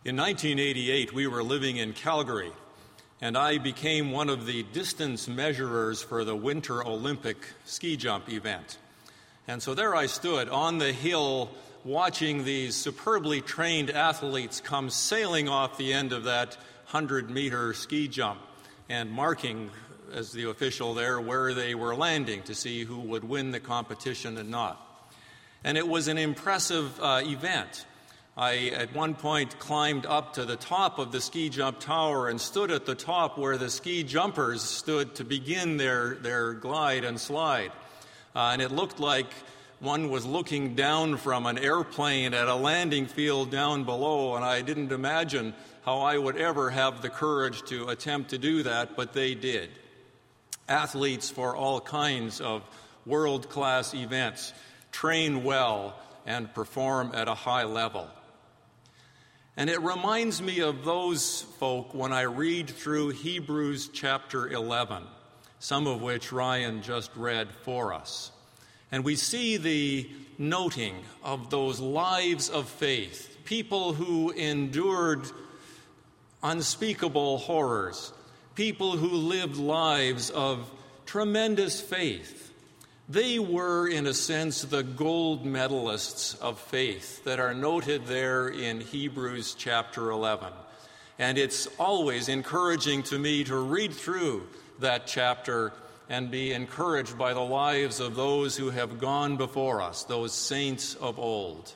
In 1988, we were living in Calgary, and I became one of the distance measurers for the Winter Olympic ski jump event. And so there I stood on the hill watching these superbly trained athletes come sailing off the end of that 100-meter ski jump and marking, as the official there, where they were landing to see who would win the competition and not. And it was an impressive event. I, at one point, climbed up to the top of the ski jump tower and stood at the top where the ski jumpers stood to begin their glide and slide. And it looked like one was looking down from an airplane at a landing field down below, and I didn't imagine how I would ever have the courage to attempt to do that, but they did. Athletes for all kinds of world-class events train well and perform at a high level. And it reminds me of those folk when I read through Hebrews chapter 11, some of which Ryan just read for us. And we see the noting of those lives of faith, people who endured unspeakable horrors, people who lived lives of tremendous faith. They were, in a sense, the gold medalists of faith that are noted there in Hebrews chapter 11. And it's always encouraging to me to read through that chapter and be encouraged by the lives of those who have gone before us, those saints of old.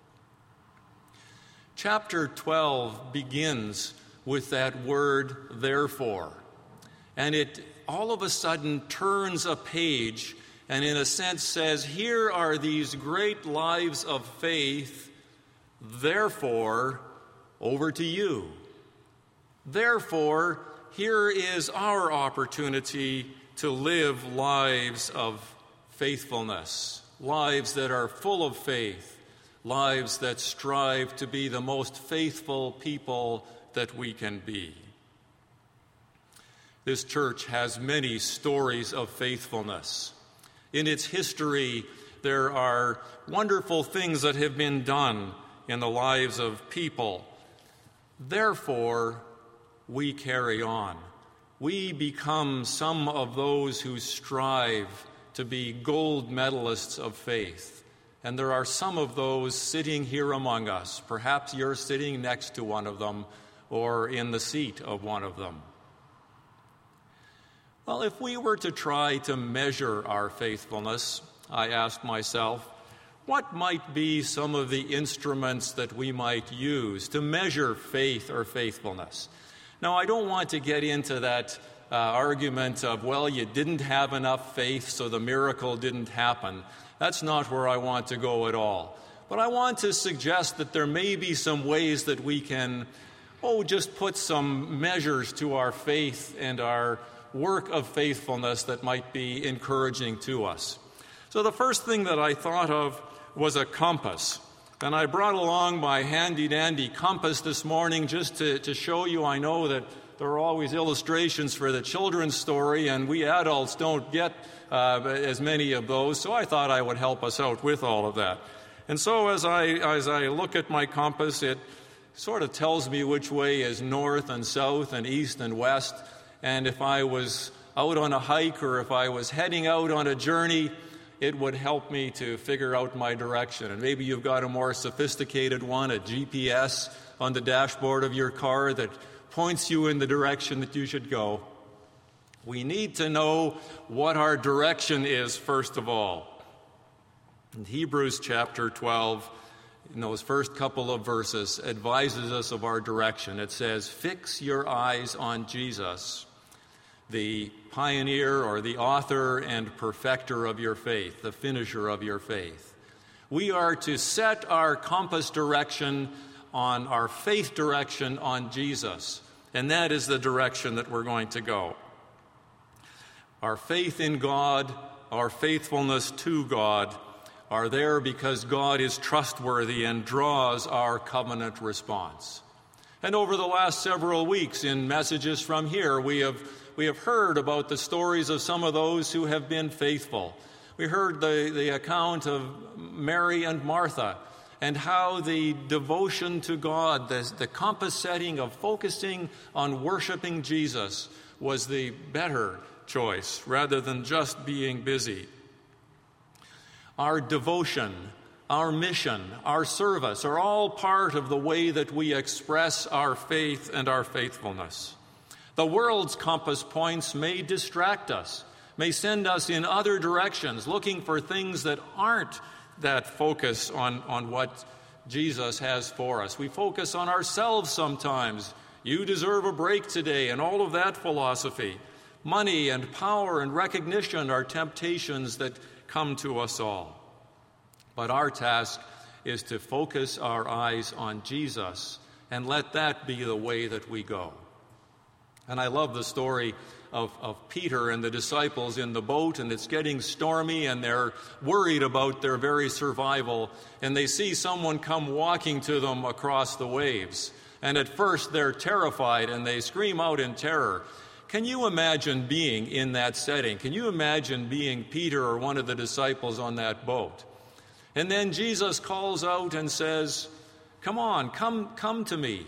Chapter 12 begins with that word, therefore. And it all of a sudden turns a page and in a sense says, here are these great lives of faith, therefore, over to you. Therefore, here is our opportunity to live lives of faithfulness, lives that are full of faith, lives that strive to be the most faithful people that we can be. This church has many stories of faithfulness. In its history, there are wonderful things that have been done in the lives of people. Therefore, we carry on. We become some of those who strive to be gold medalists of faith. And there are some of those sitting here among us. Perhaps you're sitting next to one of them or in the seat of one of them. Well, if we were to try to measure our faithfulness, I asked myself, what might be some of the instruments that we might use to measure faith or faithfulness? Now, I don't want to get into that argument of, well, you didn't have enough faith, so the miracle didn't happen. That's not where I want to go at all. But I want to suggest that there may be some ways that we can, just put some measures to our faith and our work of faithfulness that might be encouraging to us. So the first thing that I thought of was a compass. And I brought along my handy-dandy compass this morning just to show you. I know that there are always illustrations for the children's story, and we adults don't get as many of those, so I thought I would help us out with all of that. And so as I look at my compass, it sort of tells me which way is north and south and east and west. And if I was out on a hike or if I was heading out on a journey, it would help me to figure out my direction. And maybe you've got a more sophisticated one, a GPS on the dashboard of your car that points you in the direction that you should go. We need to know what our direction is, first of all. In Hebrews chapter 12, in those first couple of verses, advises us of our direction. It says, fix your eyes on Jesus, the pioneer or the author and perfecter of your faith, the finisher of your faith. We are to set our compass direction on our faith direction on Jesus, and that is the direction that we're going to go. Our faith in God, our faithfulness to God are there because God is trustworthy and draws our covenant response. And over the last several weeks in messages from here, we have heard about the stories of some of those who have been faithful. We heard the account of Mary and Martha and how the devotion to God, the compass setting of focusing on worshiping Jesus, was the better choice rather than just being busy. Our devotion, our mission, our service are all part of the way that we express our faith and our faithfulness. The world's compass points may distract us, may send us in other directions, looking for things that aren't that focus on what Jesus has for us. We focus on ourselves sometimes. You deserve a break today, and all of that philosophy. Money and power and recognition are temptations that come to us all. But our task is to focus our eyes on Jesus and let that be the way that we go. And I love the story of Peter and the disciples in the boat, and it's getting stormy, and they're worried about their very survival, and they see someone come walking to them across the waves. And at first they're terrified, and they scream out in terror. Can you imagine being in that setting? Can you imagine being Peter or one of the disciples on that boat? And then Jesus calls out and says, "Come on, come to me."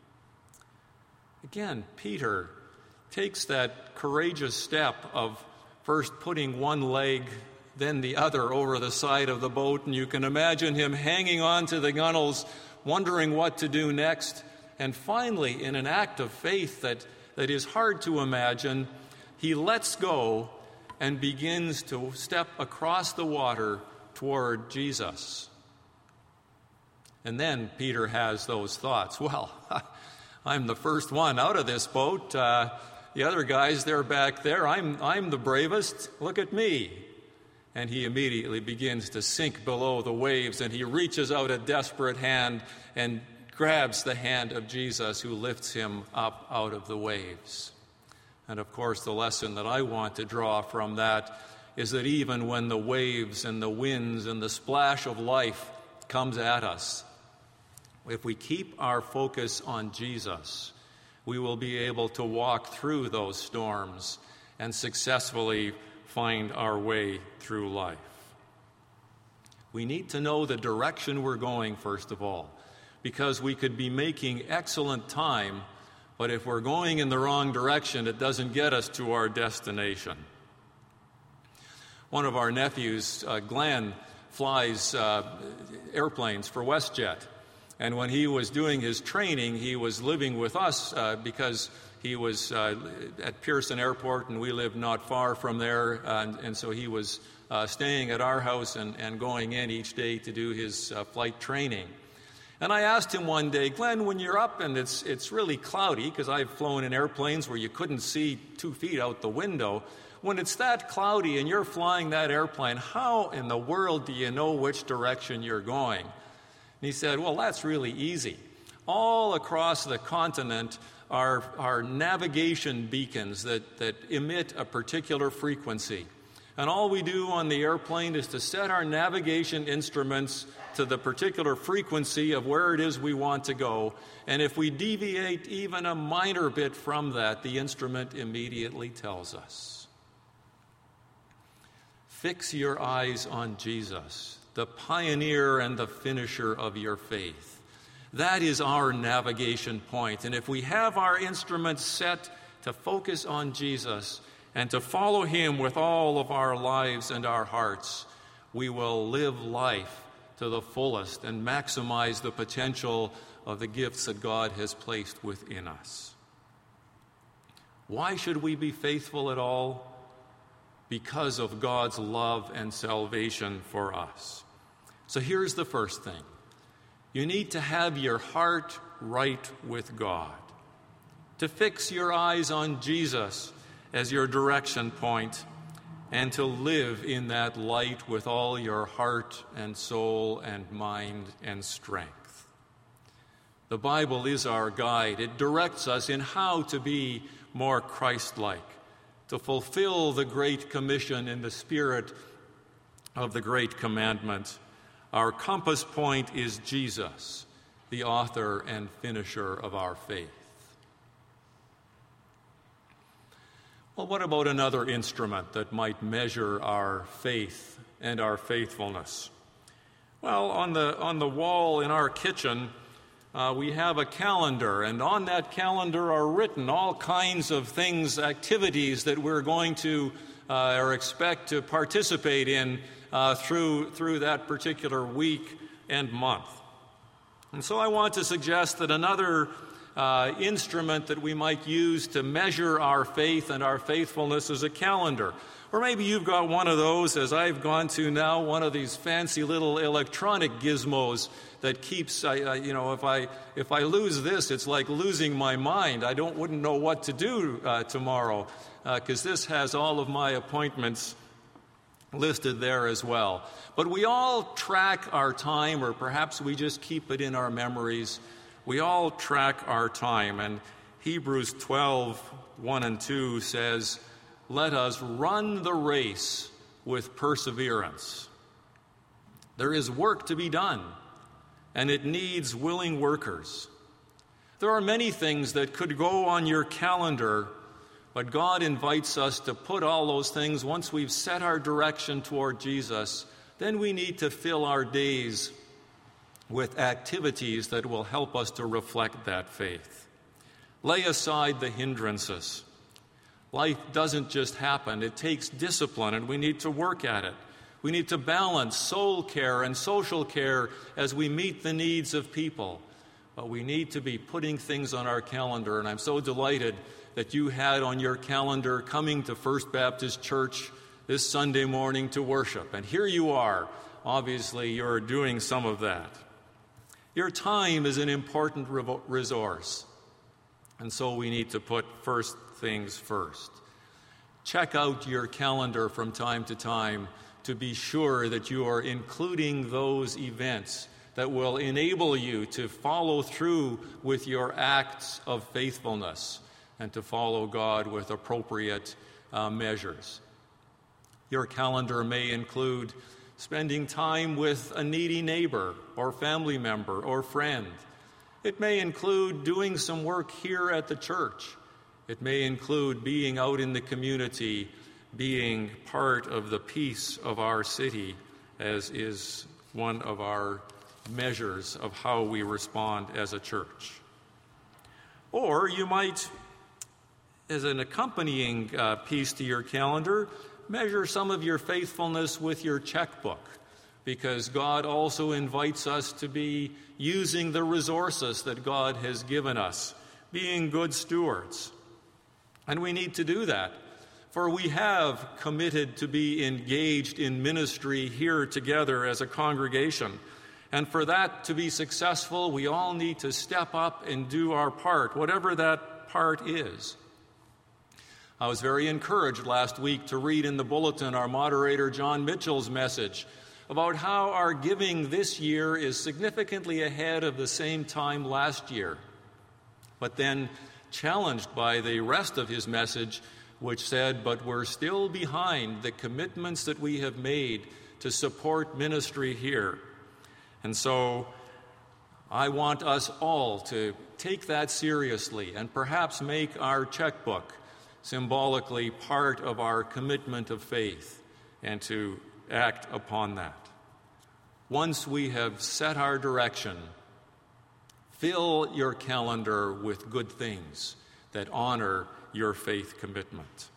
Again, Peter takes that courageous step of first putting one leg, then the other over the side of the boat, and you can imagine him hanging on to the gunwales, wondering what to do next. And finally, in an act of faith that is hard to imagine, he lets go and begins to step across the water toward Jesus. And then Peter has those thoughts, well, I'm the first one out of this boat. The other guys, they're back there. I'm the bravest. Look at me. And he immediately begins to sink below the waves, and he reaches out a desperate hand and grabs the hand of Jesus, who lifts him up out of the waves. And of course, the lesson that I want to draw from that is that even when the waves and the winds and the splash of life comes at us, if we keep our focus on Jesus, we will be able to walk through those storms and successfully find our way through life. We need to know the direction we're going, first of all, because we could be making excellent time, but if we're going in the wrong direction, it doesn't get us to our destination. One of our nephews, Glenn, flies airplanes for WestJet. And when he was doing his training, he was living with us because he was at Pearson Airport, and we lived not far from there. And so he was staying at our house and going in each day to do his flight training. And I asked him one day, Glenn, when you're up and it's really cloudy, because I've flown in airplanes where you couldn't see 2 feet out the window, when it's that cloudy and you're flying that airplane, how in the world do you know which direction you're going? And he said, well, that's really easy. All across the continent are navigation beacons that emit a particular frequency. And all we do on the airplane is to set our navigation instruments to the particular frequency of where it is we want to go. And if we deviate even a minor bit from that, the instrument immediately tells us. Fix your eyes on Jesus, the pioneer and the finisher of your faith. That is our navigation point. And if we have our instruments set to focus on Jesus and to follow him with all of our lives and our hearts, we will live life to the fullest and maximize the potential of the gifts that God has placed within us. Why should we be faithful at all? Because of God's love and salvation for us. So here's the first thing. You need to have your heart right with God, to fix your eyes on Jesus as your direction point, and to live in that light with all your heart and soul and mind and strength. The Bible is our guide. It directs us in how to be more Christ-like, to fulfill the Great Commission in the spirit of the Great Commandment. Our compass point is Jesus, the author and finisher of our faith. Well, what about another instrument that might measure our faith and our faithfulness? Well, on the wall in our kitchen, we have a calendar, and on that calendar are written all kinds of things, activities that we're going to or expect to participate in through that particular week and month. And so I want to suggest that another instrument that we might use to measure our faith and our faithfulness is a calendar. Or maybe you've got one of those, as I've gone to now, one of these fancy little electronic gizmos that keeps, if I lose this, it's like losing my mind. I wouldn't know what to do tomorrow, because this has all of my appointments listed there as well. But we all track our time, or perhaps we just keep it in our memories. We all track our time, and Hebrews 12:1 and 2 says, "Let us run the race with perseverance." There is work to be done, and it needs willing workers. There are many things that could go on your calendar, but God invites us to put all those things, once we've set our direction toward Jesus, then we need to fill our days with activities that will help us to reflect that faith. Lay aside the hindrances. Life doesn't just happen. It takes discipline, and we need to work at it. We need to balance soul care and social care as we meet the needs of people. But we need to be putting things on our calendar, and I'm so delighted that you had on your calendar coming to First Baptist Church this Sunday morning to worship. And here you are. Obviously, you're doing some of that. Your time is an important resource, and so we need to put first things first. Check out your calendar from time to time to be sure that you are including those events that will enable you to follow through with your acts of faithfulness and to follow God with appropriate measures. Your calendar may include spending time with a needy neighbor or family member or friend. It may include doing some work here at the church. It may include being out in the community, being part of the peace of our city, as is one of our measures of how we respond as a church. Or you might, as an accompanying piece to your calendar, measure some of your faithfulness with your checkbook, because God also invites us to be using the resources that God has given us, being good stewards. And we need to do that, for we have committed to be engaged in ministry here together as a congregation. And for that to be successful, we all need to step up and do our part, whatever that part is. I was very encouraged last week to read in the bulletin our moderator John Mitchell's message about how our giving this year is significantly ahead of the same time last year. But then challenged by the rest of his message, which said, but we're still behind the commitments that we have made to support ministry here. And so I want us all to take that seriously and perhaps make our checkbook symbolically part of our commitment of faith and to act upon that. Once we have set our direction, fill your calendar with good things that honor your faith commitment.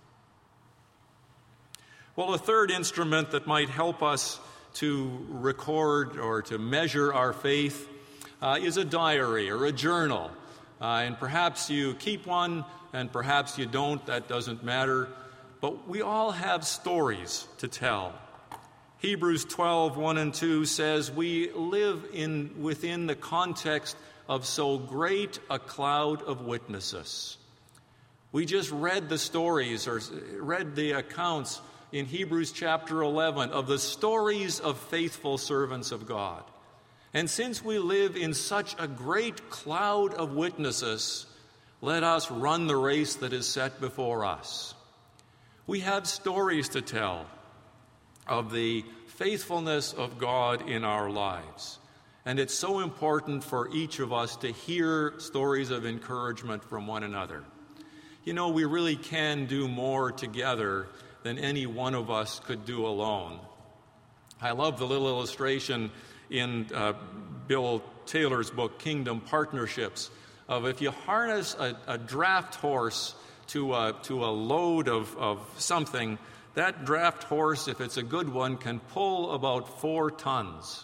Well, a third instrument that might help us to record or to measure our faith is a diary or a journal. And perhaps you keep one, and perhaps you don't. That doesn't matter. But we all have stories to tell. Hebrews 12:1 and 2 says, we live within the context of so great a cloud of witnesses. We just read the stories or read the accounts in Hebrews chapter 11 of the stories of faithful servants of God. And since we live in such a great cloud of witnesses, let us run the race that is set before us. We have stories to tell of the faithfulness of God in our lives. And it's so important for each of us to hear stories of encouragement from one another. You know, we really can do more together than any one of us could do alone. I love the little illustration in Bill Taylor's book, Kingdom Partnerships, of if you harness a draft horse to a load of something, that draft horse, if it's a good one, can pull about 4 tons.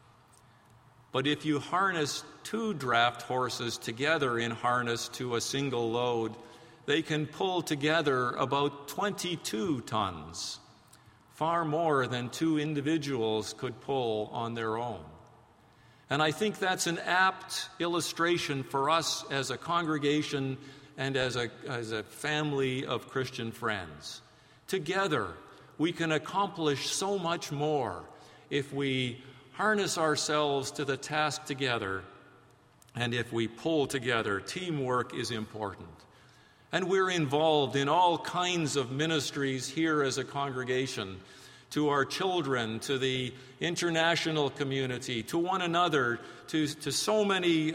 But if you harness 2 draft horses together in harness to a single load, they can pull together about 22 tons, far more than 2 individuals could pull on their own. And I think that's an apt illustration for us as a congregation and as a family of Christian friends. Together, we can accomplish so much more if we harness ourselves to the task together and if we pull together. Teamwork is important. And we're involved in all kinds of ministries here as a congregation, to our children, to the international community, to one another, to so many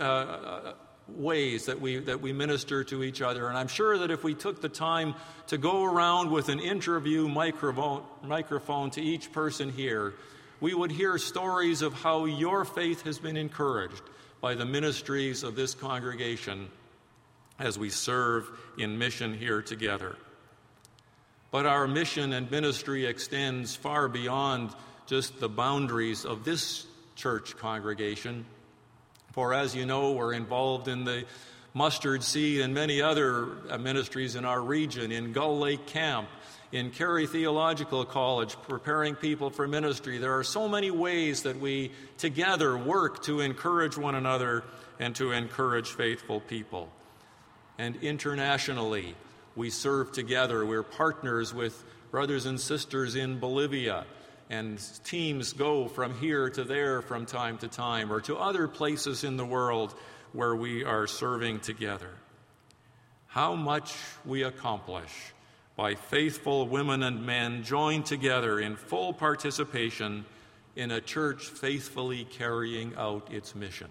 ways that we minister to each other. And I'm sure that if we took the time to go around with an interview microphone to each person here, we would hear stories of how your faith has been encouraged by the ministries of this congregation as we serve in mission here together. But our mission and ministry extends far beyond just the boundaries of this church congregation. For as you know, we're involved in the Mustard Seed and many other ministries in our region, in Gull Lake Camp, in Carey Theological College, preparing people for ministry. There are so many ways that we together work to encourage one another and to encourage faithful people. And internationally, we serve together. We're partners with brothers and sisters in Bolivia, and teams go from here to there from time to time, or to other places in the world where we are serving together. How much we accomplish by faithful women and men joined together in full participation in a church faithfully carrying out its mission.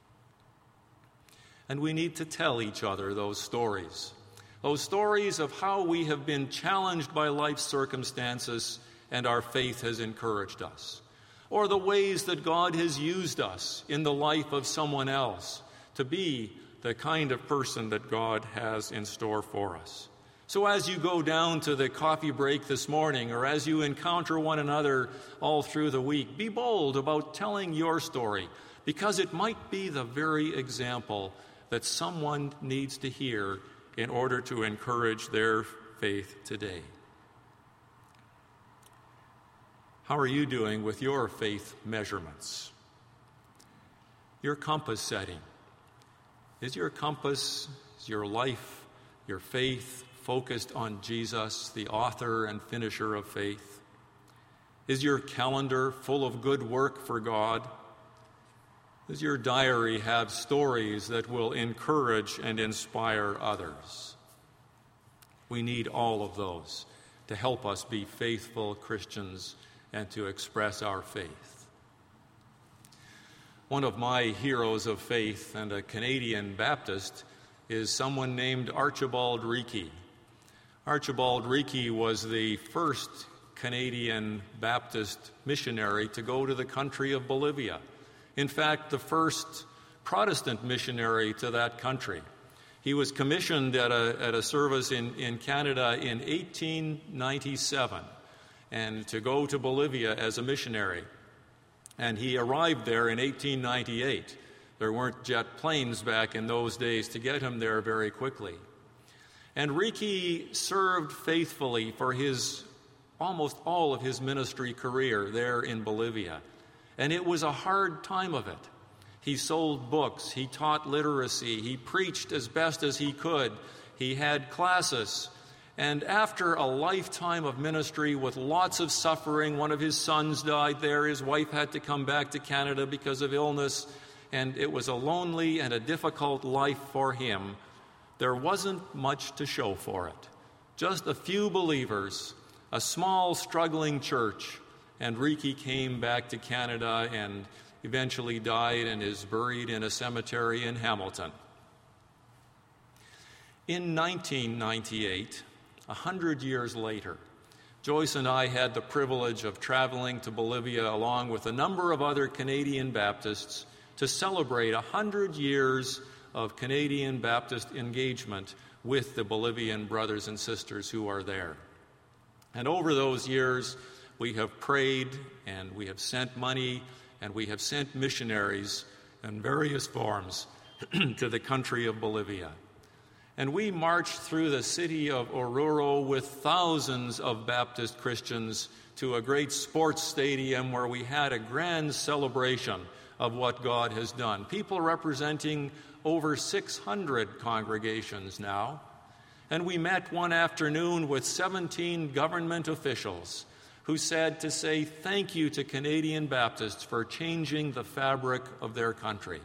And we need to tell each other those stories of how we have been challenged by life's circumstances and our faith has encouraged us, or the ways that God has used us in the life of someone else to be the kind of person that God has in store for us. So as you go down to the coffee break this morning, or as you encounter one another all through the week, be bold about telling your story, because it might be the very example that someone needs to hear in order to encourage their faith today. How are you doing with your faith measurements? Your compass setting. Is your compass, is your life, your faith focused on Jesus, the author and finisher of faith? Is your calendar full of good work for God? Does your diary have stories that will encourage and inspire others? We need all of those to help us be faithful Christians and to express our faith. One of my heroes of faith and a Canadian Baptist is someone named Archibald Reekie. Archibald Reekie was the first Canadian Baptist missionary to go to the country of Bolivia. In fact, the first Protestant missionary to that country. He was commissioned at a service in Canada in 1897 and to go to Bolivia as a missionary. And he arrived there in 1898. There weren't jet planes back in those days to get him there very quickly. And Reekie served faithfully for almost all of his ministry career there in Bolivia. And it was a hard time of it. He sold books, he taught literacy, he preached as best as he could, he had classes. And after a lifetime of ministry with lots of suffering, one of his sons died there, his wife had to come back to Canada because of illness, and it was a lonely and a difficult life for him. There wasn't much to show for it. Just a few believers, a small struggling church, and Reekie came back to Canada and eventually died and is buried in a cemetery in Hamilton. In 1998, 100 years later, Joyce and I had the privilege of traveling to Bolivia along with a number of other Canadian Baptists to celebrate 100 years of Canadian Baptist engagement with the Bolivian brothers and sisters who are there. And over those years, we have prayed and we have sent money and we have sent missionaries in various forms to the country of Bolivia. And we marched through the city of Oruro with thousands of Baptist Christians to a great sports stadium where we had a grand celebration of what God has done. People representing over 600 congregations now. And we met one afternoon with 17 government officials who said to say thank you to Canadian Baptists for changing the fabric of their country.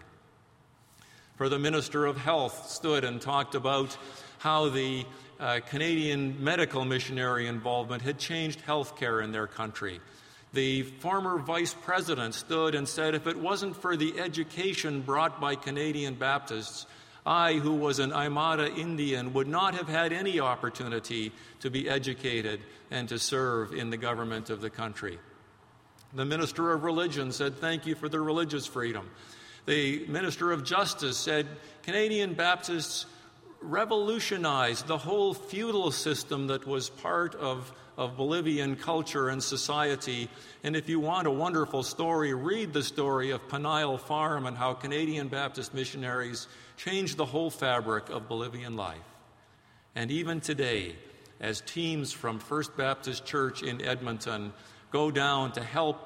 For the Minister of Health stood and talked about how the Canadian medical missionary involvement had changed health care in their country. The former Vice President stood and said, if it wasn't for the education brought by Canadian Baptists, I, who was an Aymara Indian, would not have had any opportunity to be educated and to serve in the government of the country. The Minister of Religion said, thank you for the religious freedom. The Minister of Justice said, Canadian Baptists revolutionized the whole feudal system that was part of Bolivian culture and society. And if you want a wonderful story, read the story of Panayal Farm and how Canadian Baptist missionaries changed the whole fabric of Bolivian life. And even today, as teams from First Baptist Church in Edmonton go down to help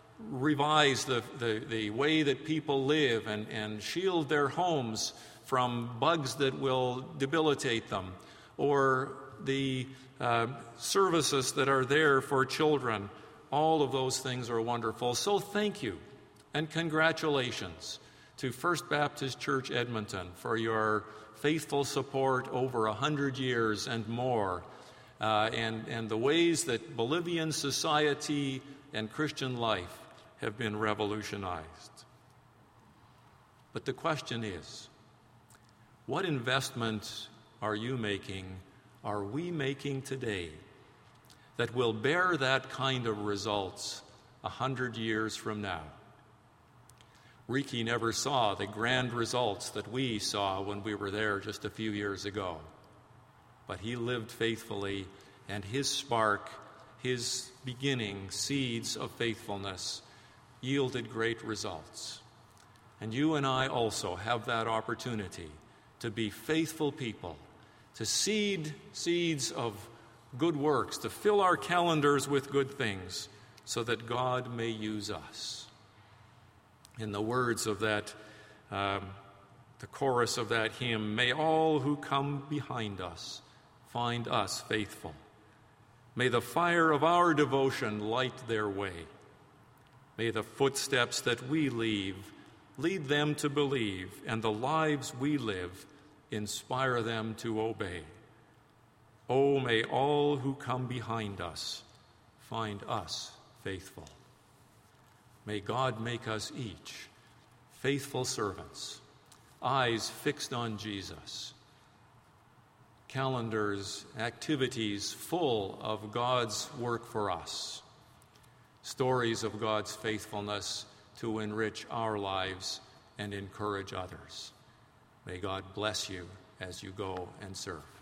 revise the way that people live and shield their homes from bugs that will debilitate them, or the services that are there for children. All of those things are wonderful. So thank you and congratulations to First Baptist Church Edmonton for your faithful support over 100 years and more, and the ways that Bolivian society and Christian life have been revolutionized. But the question is, what investment are you making, are we making today, that will bear that kind of results 100 years from now? Riki never saw the grand results that we saw when we were there just a few years ago. But he lived faithfully, and his spark, his beginning seeds of faithfulness yielded great results. And you and I also have that opportunity to be faithful people, to seed seeds of good works, to fill our calendars with good things, so that God may use us. In the words of that, the chorus of that hymn, may all who come behind us find us faithful. May the fire of our devotion light their way. May the footsteps that we leave lead them to believe, and the lives we live inspire them to obey. Oh, may all who come behind us find us faithful. May God make us each faithful servants, eyes fixed on Jesus, calendars, activities full of God's work for us, stories of God's faithfulness to enrich our lives and encourage others. May God bless you as you go and serve.